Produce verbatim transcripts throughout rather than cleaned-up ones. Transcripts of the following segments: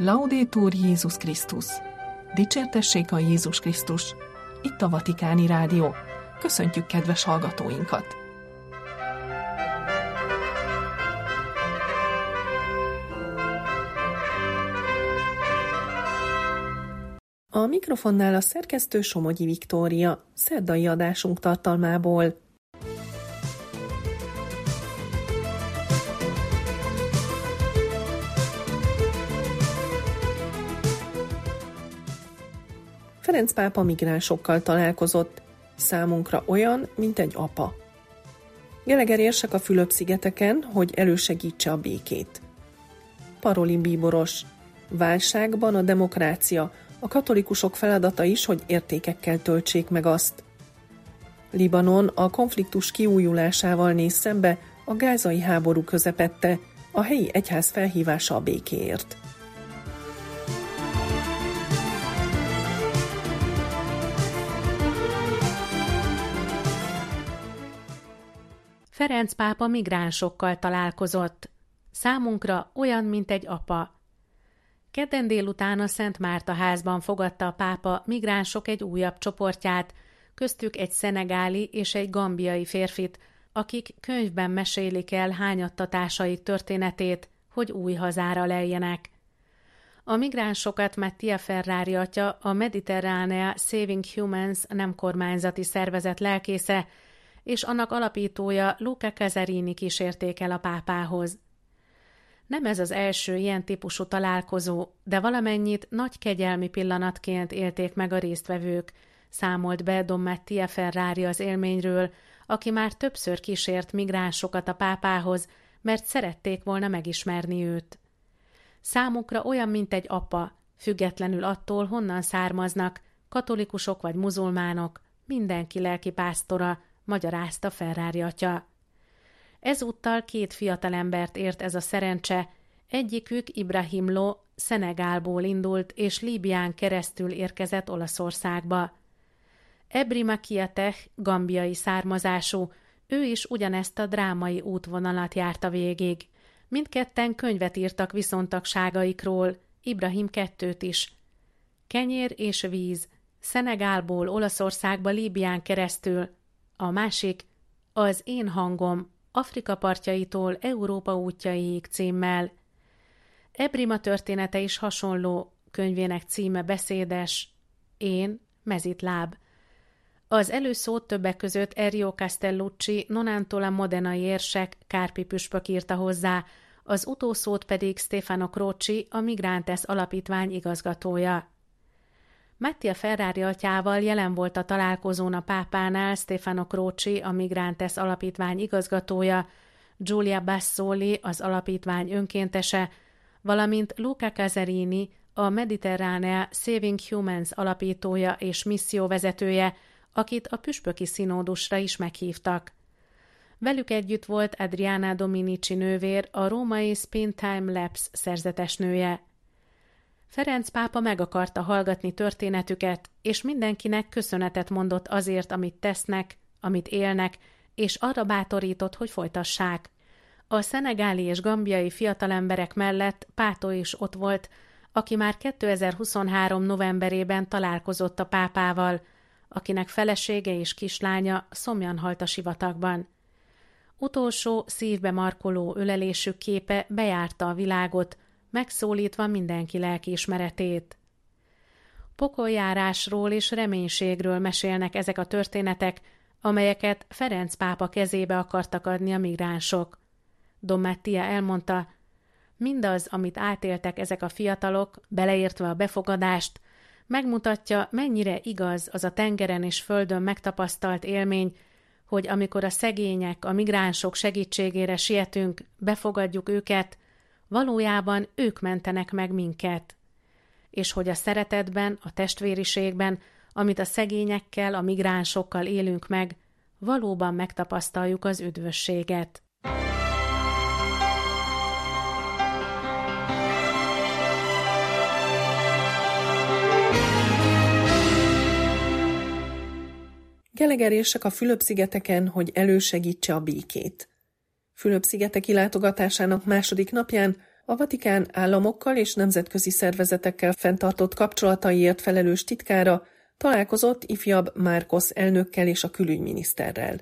Laudetur Jézus Krisztus! Dicsértessék a Jézus Krisztus! Itt a Vatikáni Rádió. Köszöntjük kedves hallgatóinkat! A mikrofonnál a szerkesztő Somogyi Viktória, szerdai adásunk tartalmából. Ferenc pápa migránsokkal találkozott, számunkra olyan, mint egy apa. Geleger érsek a Fülöp-szigeteken, hogy elősegítse a békét. Parolin bíboros. Válságban a demokrácia, a katolikusok feladata is, hogy értékekkel töltsék meg azt. Libanon a konfliktus kiújulásával néz szembe a gázai háború közepette, a helyi egyház felhívása a békéért. Ferenc pápa migránsokkal találkozott. Számunkra olyan, mint egy apa. Kedden délután a Szent Márta házban fogadta a pápa migránsok egy újabb csoportját, köztük egy szenegáli és egy gambiai férfit, akik könyvben mesélik el hányattatásaik történetét, hogy új hazára lejjenek. A migránsokat Mattia Ferrari atya, a Mediterranea Saving Humans nem kormányzati szervezet lelkésze, és annak alapítója Luca Casarini kísérték el a pápához. Nem ez az első ilyen típusú találkozó, de valamennyit nagy kegyelmi pillanatként élték meg a résztvevők, számolt be Don Mattia Ferrari az élményről, aki már többször kísért migránsokat a pápához, mert szerették volna megismerni őt. Számukra olyan, mint egy apa, függetlenül attól, honnan származnak, katolikusok vagy muzulmánok, mindenki lelkipásztora, magyarázta Ferrari atya. Ezúttal két fiatalembert ért ez a szerencse, egyikük Ibrahim Lo Szenegálból indult és Líbián keresztül érkezett Olaszországba. Ebrima Kiateh gambiai származású, ő is ugyanezt a drámai útvonalat járta végig. Mindketten könyvet írtak viszontagságaikról, Ibrahim kettőt is. Kenyér és víz, Szenegálból Olaszországba Líbián keresztül, a másik az Én hangom, Afrika partjaitól Európa útjaiig címmel. Ebrima története is hasonló, könyvének címe beszédes, Én, mezitláb. Az előszót többek között Erio Castellucci, Nonantola modenai érsek, Kárpi püspök írta hozzá, az utószót pedig Stefano Croci, a Migrantes alapítvány igazgatója. Mattia Ferrari atyával jelen volt a találkozón a pápánál Stefano Croci, a Migrantes alapítvány igazgatója, Giulia Bassoli, az alapítvány önkéntese, valamint Luca Casarini, a Mediterranea Saving Humans alapítója és misszióvezetője, akit a püspöki színódusra is meghívtak. Velük együtt volt Adriana Dominici nővér, a római Springtime Labs szerzetesnője. Ferenc pápa meg akarta hallgatni történetüket, és mindenkinek köszönetet mondott azért, amit tesznek, amit élnek, és arra bátorított, hogy folytassák. A szenegáli és gambiai fiatalemberek mellett Pátó is ott volt, aki már kétezer-huszonhárom novemberében találkozott a pápával, akinek felesége és kislánya szomjan halt a sivatagban. Utolsó szívbe markoló ölelésük képe bejárta a világot, megszólítva mindenki lelkiismeretét. Pokoljárásról és reménységről mesélnek ezek a történetek, amelyeket Ferenc pápa kezébe akartak adni a migránsok. Don Mattia elmondta, mindaz, amit átéltek ezek a fiatalok, beleértve a befogadást, megmutatja, mennyire igaz az a tengeren és földön megtapasztalt élmény, hogy amikor a szegények, a migránsok segítségére sietünk, befogadjuk őket, valójában ők mentenek meg minket. És hogy a szeretetben, a testvériségben, amit a szegényekkel, a migránsokkal élünk meg, valóban megtapasztaljuk az üdvösséget. Geleger érsek a Fülöp-szigeteken, hogy elősegítse a békét. Fülöp-szigeteki látogatásának második napján A Vatikán államokkal és nemzetközi szervezetekkel fenntartott kapcsolataiért felelős titkára találkozott ifjabb Marcos elnökkel és a külügyminiszterrel.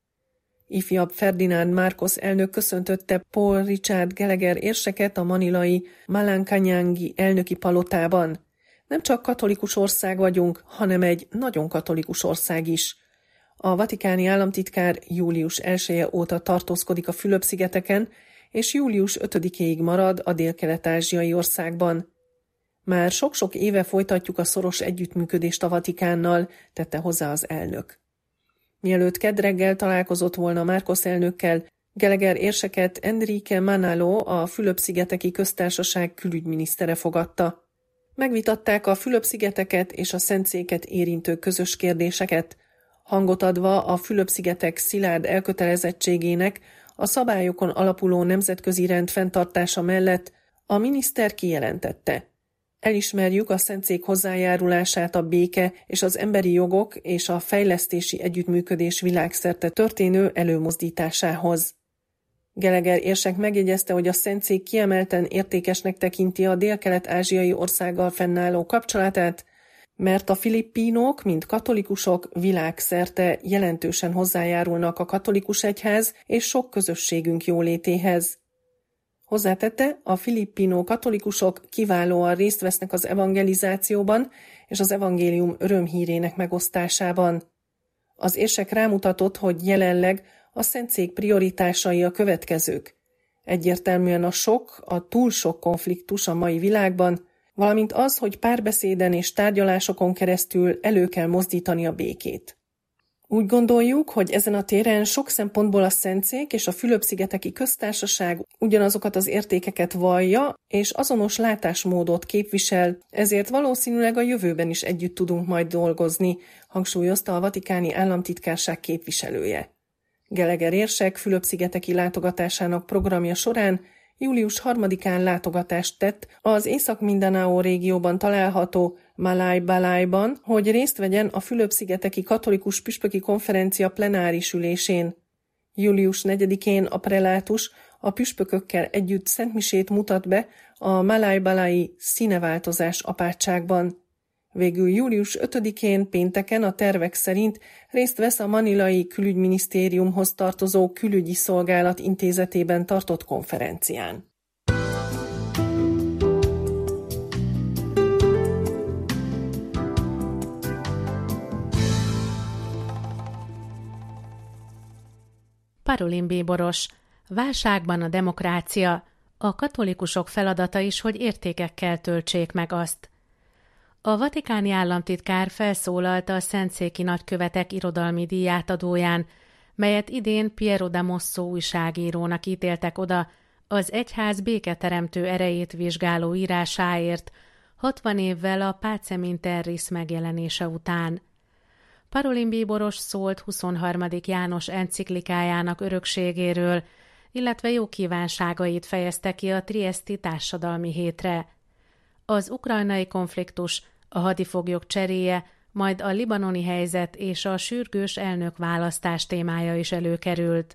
Ifjabb Ferdinand Marcos elnök köszöntötte Paul Richard Gallagher érseket a manilai Malacanyangi elnöki palotában. Nem csak katolikus ország vagyunk, hanem egy nagyon katolikus ország is. A vatikáni államtitkár július elseje óta tartózkodik a Fülöp-szigeteken, és július ötödikéig marad a délkelet-ázsiai országban. Már sok-sok éve folytatjuk a szoros együttműködést a Vatikánnal, tette hozzá az elnök. Mielőtt kedd reggel találkozott volna Marcos elnökkel, Gallagher érseket Enrique Manalo, a Fülöp-szigeteki köztársaság külügyminisztere fogadta. Megvitatták a Fülöp-szigeteket és a Szentszéket érintő közös kérdéseket, hangot adva a Fülöp-szigetek szilárd elkötelezettségének a szabályokon alapuló nemzetközi rend fenntartása mellett a miniszter kijelentette: elismerjük a Szentszék hozzájárulását a béke és az emberi jogok és a fejlesztési együttműködés világszerte történő előmozdításához. Gallagher érsek megjegyezte, hogy a Szentszék kiemelten értékesnek tekinti a délkelet-ázsiai országgal fennálló kapcsolatát, mert a filippínok, mint katolikusok világszerte jelentősen hozzájárulnak a katolikus egyház és sok közösségünk jólétéhez. Hozzátette, a filippínó katolikusok kiválóan részt vesznek az evangelizációban és az evangélium örömhírének megosztásában. Az érsek rámutatott, hogy jelenleg a Szentszék prioritásai a következők. Egyértelműen a sok, a túl sok konfliktus a mai világban, valamint az, hogy párbeszéden és tárgyalásokon keresztül elő kell mozdítani a békét. Úgy gondoljuk, hogy ezen a téren sok szempontból a Szentszék és a Fülöp-szigeteki köztársaság ugyanazokat az értékeket vallja, és azonos látásmódot képvisel, ezért valószínűleg a jövőben is együtt tudunk majd dolgozni, hangsúlyozta a vatikáni államtitkárság képviselője. Gallagher érsek Fülöp-szigeteki látogatásának programja során július harmadikán látogatást tett az Észak-Mindanao régióban található Malay-Balayban, hogy részt vegyen a Fülöp-szigeteki katolikus püspöki konferencia plenáris ülésén. július negyedikén a prelátus a püspökökkel együtt szentmisét mutat be a Malay-Balayi színeváltozás apátságban. Végül július ötödikén pénteken a tervek szerint részt vesz a manilai külügyminisztériumhoz tartozó külügyi szolgálat intézetében tartott konferencián. Parolin bíboros. Válságban a demokrácia. A katolikusok feladata is, hogy értékekkel töltsék meg azt. A vatikáni államtitkár felszólalt a szentszéki nagykövetek irodalmi díjátadóján, melyet idén Piero da Mosso újságírónak ítéltek oda az egyház béketeremtő erejét vizsgáló írásáért, hatvan évvel a Pacem in Terris megjelenése után. Parolin bíboros szólt huszonharmadik János enciklikájának örökségéről, illetve jó kívánságait fejezte ki a trieszti társadalmi hétre. Az ukrajnai konfliktus, a hadifoglyok cseréje, majd a libanoni helyzet és a sürgős elnökválasztás témája is előkerült.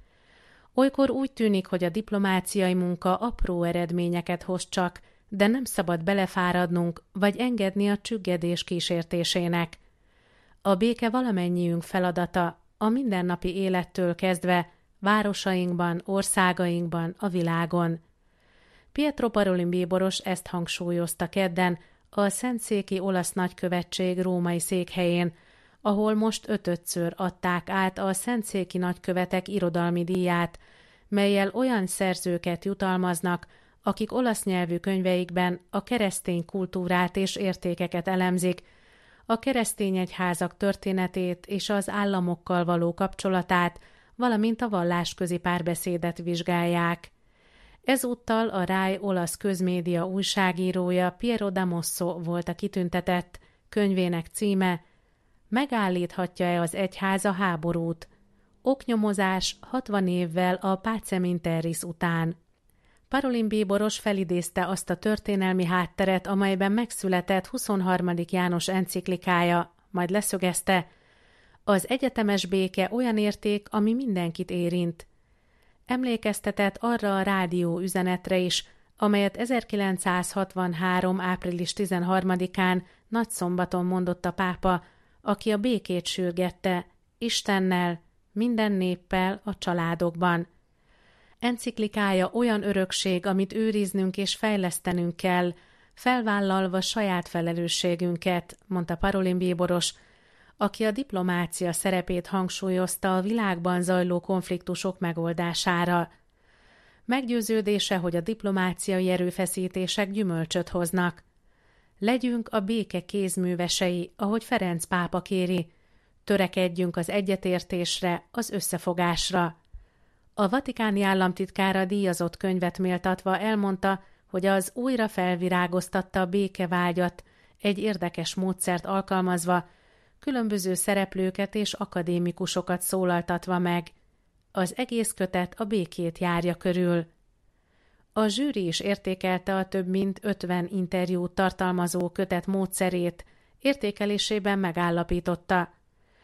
Olykor úgy tűnik, hogy a diplomáciai munka apró eredményeket hoz csak, de nem szabad belefáradnunk, vagy engedni a csüggedés kísértésének. A béke valamennyiünk feladata, a mindennapi élettől kezdve, városainkban, országainkban, a világon. Pietro Parolin bíboros ezt hangsúlyozta kedden a Szentszéki olasz nagykövetség római székhelyén, ahol most ötödször adták át a szentszéki nagykövetek irodalmi díját, mellyel olyan szerzőket jutalmaznak, akik olasz nyelvű könyveikben a keresztény kultúrát és értékeket elemzik, a keresztény egyházak történetét és az államokkal való kapcsolatát, valamint a vallásközi párbeszédet vizsgálják. Ezúttal a Rai olasz közmédia újságírója Piero da Mosso volt a kitüntetett, könyvének címe Megállíthatja-e az egyház a háborút? Oknyomozás hatvan évvel a Pacem in Terris után. Parolin bíboros felidézte azt a történelmi hátteret, amelyben megszületett huszonharmadik János enciklikája, majd leszögezte, az egyetemes béke olyan érték, ami mindenkit érint. Emlékeztetett arra a rádió üzenetre is, amelyet ezerkilencszázhatvanhárom. április tizenharmadikán nagyszombaton mondott a pápa, aki a békét sürgette Istennel, minden néppel, a családokban. Enciklikája olyan örökség, amit őriznünk és fejlesztenünk kell, felvállalva saját felelősségünket, mondta Parolin bíboros, aki a diplomácia szerepét hangsúlyozta a világban zajló konfliktusok megoldására. Meggyőződése, hogy a diplomáciai erőfeszítések gyümölcsöt hoznak. Legyünk a béke kézművesei, ahogy Ferenc pápa kéri, törekedjünk az egyetértésre, az összefogásra. A vatikáni államtitkára díjazott könyvet méltatva elmondta, hogy az újra felvirágoztatta a békevágyat, egy érdekes módszert alkalmazva, különböző szereplőket és akadémikusokat szólaltatva meg. Az egész kötet a békét járja körül. A zsűri is értékelte a több mint ötven interjút tartalmazó kötet módszerét, értékelésében megállapította.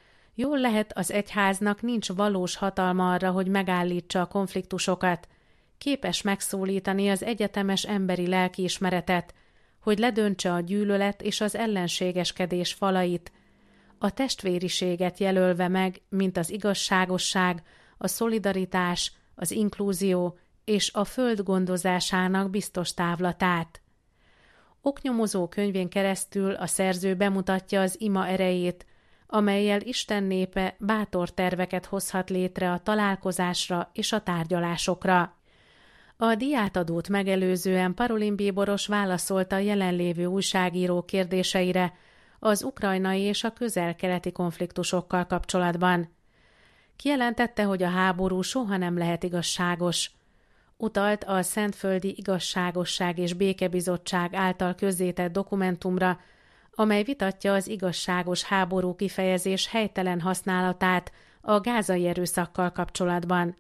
Jól lehet, az egyháznak nincs valós hatalma arra, hogy megállítsa a konfliktusokat, képes megszólítani az egyetemes emberi lelkiismeretet, hogy ledöntse a gyűlölet és az ellenségeskedés falait, a testvériséget jelölve meg, mint az igazságosság, a szolidaritás, az inklúzió és a föld gondozásának biztos távlatát. Oknyomozó könyvén keresztül a szerző bemutatja az ima erejét, amellyel Isten népe bátor terveket hozhat létre a találkozásra és a tárgyalásokra. A díjátadót megelőzően Parolin bíboros válaszolt a jelenlévő újságírók kérdéseire az ukrajnai és a közel-keleti konfliktusokkal kapcsolatban. Kijelentette, hogy a háború soha nem lehet igazságos. Utalt a Szentföldi Igazságosság és Békebizottság által közzétett dokumentumra, amely vitatja az igazságos háború kifejezés helytelen használatát a gázai erőszakkal kapcsolatban.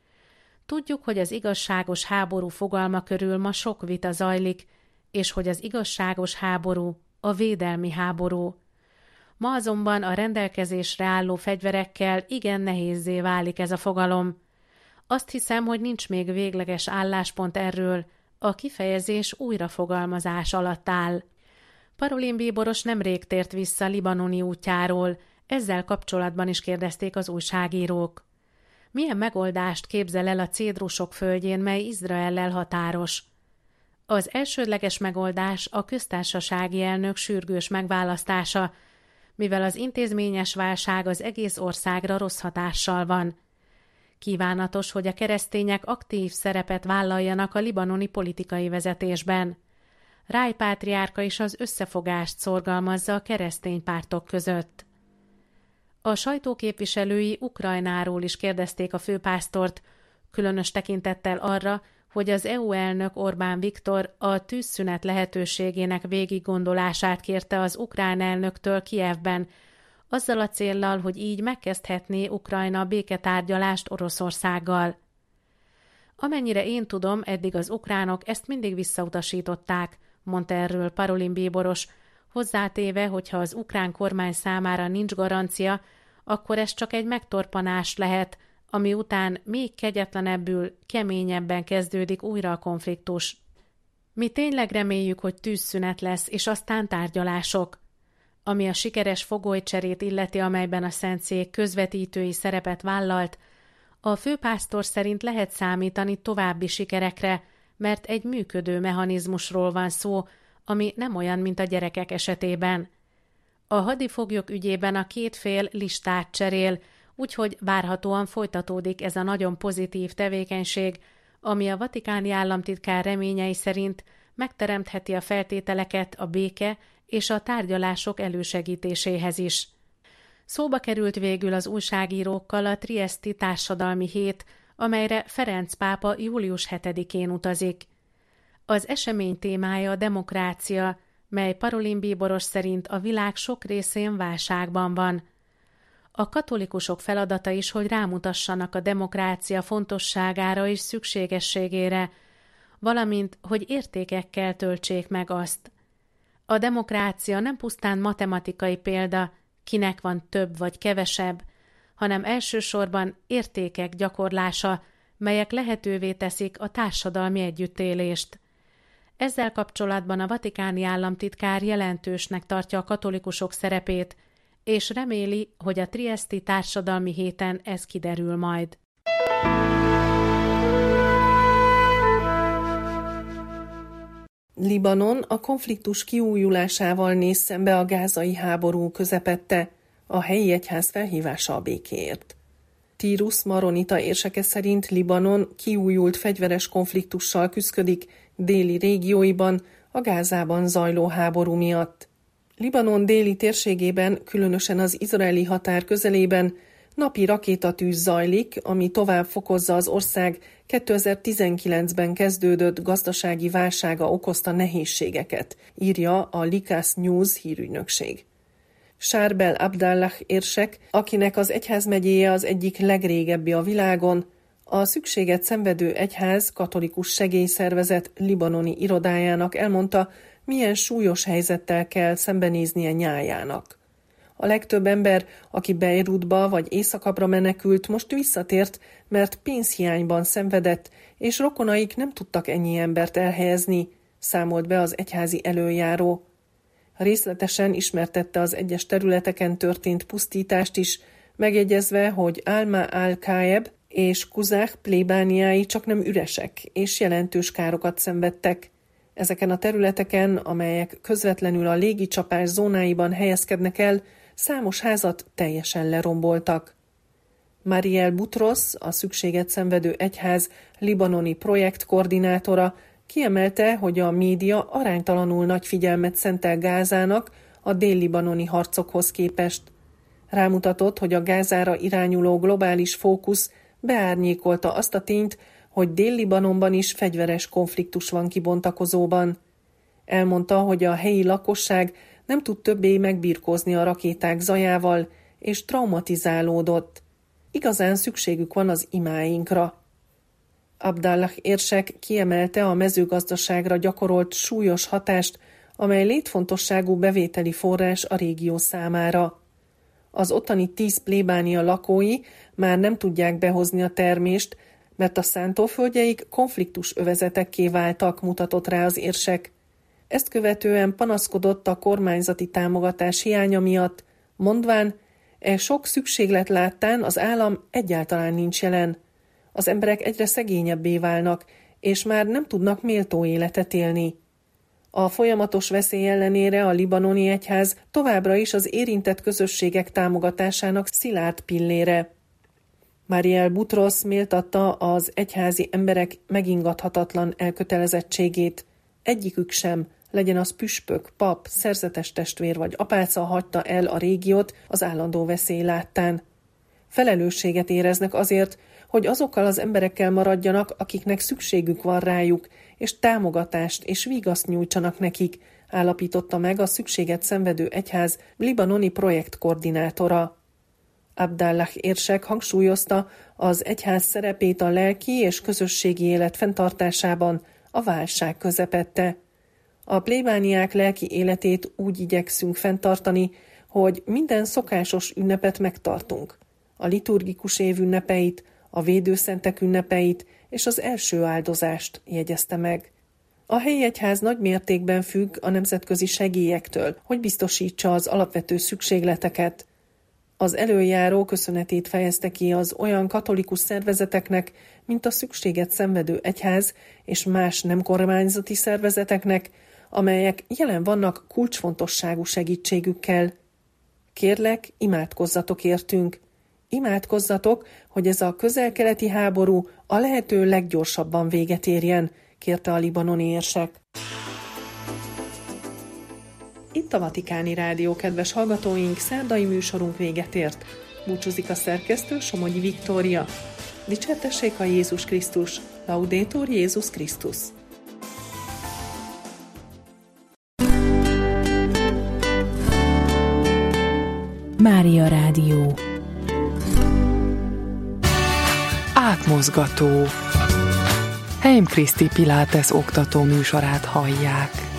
Tudjuk, hogy az igazságos háború fogalma körül ma sok vita zajlik, és hogy az igazságos háború a védelmi háború. Ma azonban a rendelkezésre álló fegyverekkel igen nehézzé válik ez a fogalom. Azt hiszem, hogy nincs még végleges álláspont erről, a kifejezés újrafogalmazás alatt áll. Parolin bíboros nemrég tért vissza libanoni útjáról, ezzel kapcsolatban is kérdezték az újságírók. Milyen megoldást képzel el a cédrusok földjén, mely Izraellel határos? Az elsődleges megoldás a köztársasági elnök sürgős megválasztása, mivel az intézményes válság az egész országra rossz hatással van. Kívánatos, hogy a keresztények aktív szerepet vállaljanak a libanoni politikai vezetésben. Ráj pátriárka is az összefogást szorgalmazza a keresztény pártok között. A sajtóképviselői Ukrajnáról is kérdezték a főpásztort, különös tekintettel arra, hogy az é u elnök Orbán Viktor a tűzszünet lehetőségének végiggondolását kérte az ukrán elnöktől Kijevben, azzal a céllal, hogy így megkezdhetné Ukrajna béketárgyalást Oroszországgal. Amennyire én tudom, eddig az ukránok ezt mindig visszautasították, mondta erről Parolin bíboros, hozzátéve, hogyha az ukrán kormány számára nincs garancia, akkor ez csak egy megtorpanás lehet, ami után még kegyetlenebbül, keményebben kezdődik újra a konfliktus. Mi tényleg reméljük, hogy tűzszünet lesz, és aztán tárgyalások. Ami a sikeres fogolycserét illeti, amelyben a Szentszék közvetítői szerepet vállalt, a főpásztor szerint lehet számítani további sikerekre, mert egy működő mechanizmusról van szó, ami nem olyan, mint a gyerekek esetében. A hadifoglyok ügyében a két fél listát cserél, úgyhogy várhatóan folytatódik ez a nagyon pozitív tevékenység, ami a vatikáni államtitkár reményei szerint megteremtheti a feltételeket a béke és a tárgyalások elősegítéséhez is. Szóba került végül az újságírókkal a trieszti társadalmi hét, amelyre Ferenc pápa július hetedikén utazik. Az esemény témája a demokrácia, mely Parolin bíboros szerint a világ sok részén válságban van. A katolikusok feladata is, hogy rámutassanak a demokrácia fontosságára és szükségességére, valamint, hogy értékekkel töltsék meg azt. A demokrácia nem pusztán matematikai példa, kinek van több vagy kevesebb, hanem elsősorban értékek gyakorlása, melyek lehetővé teszik a társadalmi együttélést. Ezzel kapcsolatban a vatikáni államtitkár jelentősnek tartja a katolikusok szerepét, és reméli, hogy a trieszti társadalmi héten ez kiderül majd. Libanon a konfliktus kiújulásával néz szembe a gázai háború közepette, a helyi egyház felhívása a békéért. Tírus maronita érseke szerint Libanon kiújult fegyveres konfliktussal küszködik déli régióiban a Gázában zajló háború miatt. Libanon déli térségében, különösen az izraeli határ közelében napi rakétatűz zajlik, ami tovább fokozza az ország kétezer-tizenkilencben kezdődött gazdasági válsága okozta nehézségeket, írja a Likas News hírügynökség. Sárbel Abdallah érsek, akinek az egyházmegyéje az egyik legrégebbi a világon, a szükséget szenvedő egyház katolikus segélyszervezet libanoni irodájának elmondta, milyen súlyos helyzettel kell szembenéznie nyájának. A legtöbb ember, aki Beirutba vagy Észak-Abra menekült, most visszatért, mert pénzhiányban szenvedett, és rokonaik nem tudtak ennyi embert elhelyezni, számolt be az egyházi elöljáró. Részletesen ismertette az egyes területeken történt pusztítást is, megjegyezve, hogy Alma al-Kaeb és Kuzah plébániái csak nem üresek, és jelentős károkat szenvedtek. Ezeken a területeken, amelyek közvetlenül a légicsapás zónáiban helyezkednek el, számos házat teljesen leromboltak. Mariel Butros, a szükséget szenvedő egyház libanoni projektkoordinátora kiemelte, hogy a média aránytalanul nagy figyelmet szentel Gázának a dél-libanoni harcokhoz képest. Rámutatott, hogy a Gázára irányuló globális fókusz beárnyékolta azt a tényt, hogy Dél-Libanonban is fegyveres konfliktus van kibontakozóban. Elmondta, hogy a helyi lakosság nem tud többé megbirkózni a rakéták zajával, és traumatizálódott. Igazán szükségük van az imáinkra. Abdallah érsek kiemelte a mezőgazdaságra gyakorolt súlyos hatást, amely létfontosságú bevételi forrás a régió számára. Az ottani tíz plébánia lakói már nem tudják behozni a termést, mert a szántóföldjeik konfliktus övezetekké váltak, mutatott rá az érsek. Ezt követően panaszkodott a kormányzati támogatás hiánya miatt, mondván, e sok szükséglet láttán az állam egyáltalán nincs jelen. Az emberek egyre szegényebbé válnak, és már nem tudnak méltó életet élni. A folyamatos veszély ellenére a libanoni egyház továbbra is az érintett közösségek támogatásának szilárd pillére. Mariel Butros méltatta az egyházi emberek megingathatatlan elkötelezettségét. Egyikük sem, legyen az püspök, pap, szerzetes testvér vagy apáca hagyta el a régiót az állandó veszély láttán. Felelősséget éreznek azért, hogy azokkal az emberekkel maradjanak, akiknek szükségük van rájuk, és támogatást és vigaszt nyújtsanak nekik, állapította meg a szükséget szenvedő egyház libanoni projektkoordinátora. Abdallah érsek hangsúlyozta az egyház szerepét a lelki és közösségi élet fenntartásában a válság közepette. A plébániák lelki életét úgy igyekszünk fenntartani, hogy minden szokásos ünnepet megtartunk. A liturgikus év ünnepeit, a védőszentek ünnepeit és az első áldozást jegyezte meg. A helyi egyház nagy mértékben függ a nemzetközi segélyektől, hogy biztosítsa az alapvető szükségleteket. Az elöljáró köszönetét fejezte ki az olyan katolikus szervezeteknek, mint a szükséget szenvedő egyház és más nem kormányzati szervezeteknek, amelyek jelen vannak kulcsfontosságú segítségükkel. Kérlek, imádkozzatok értünk. Imádkozzatok, hogy ez a közel-keleti háború a lehető leggyorsabban véget érjen, kérte a libanoni érsek. Itt a Vatikáni Rádió, kedves hallgatóink, szerdai műsorunk véget ért. Búcsúzik a szerkesztő, Somogyi Viktória. Dicsértessék a Jézus Krisztus, Laudetur Jézus Krisztus. Mária Rádió. Átmozgató. Heim Kriszti Pilates oktató műsorát hallják.